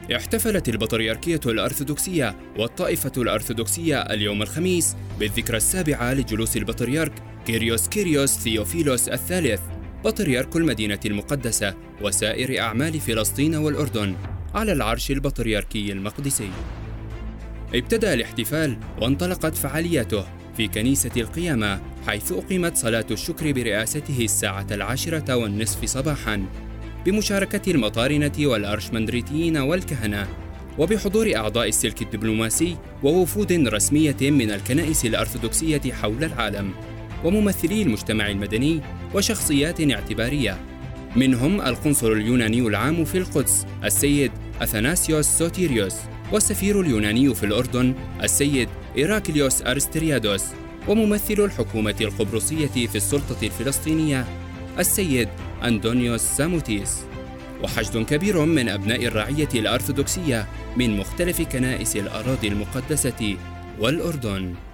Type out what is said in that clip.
احتفلت البطريركية الأرثوذكسية والطائفة الأرثوذكسية اليوم الخميس بالذكرى السابعة لجلوس البطريرك كيريوس ثيوفيلوس الثالث بطريرك المدينة المقدسة وسائر أعمال فلسطين والأردن على العرش البطريركي المقدسي. ابتدأ الاحتفال وانطلقت فعالياته في كنيسة القيامة، حيث أقيمت صلاة الشكر برئاسته 10:10 صباحاً بمشاركة المطارنة والأرشمندريتيين والكهنة، وبحضور أعضاء السلك الدبلوماسي ووفود رسمية من الكنائس الأرثوذكسية حول العالم، وممثلي المجتمع المدني وشخصيات اعتبارية، منهم القنصل اليوناني العام في القدس السيد أثناسيوس سوتيريوس، والسفير اليوناني في الأردن السيد إيراكليوس أرستريادوس، وممثل الحكومة القبرصية في السلطة الفلسطينية السيد أندونيوس ساموتيس، وحشد كبير من أبناء الرعية الأرثوذكسية من مختلف كنائس الأراضي المقدسة والأردن.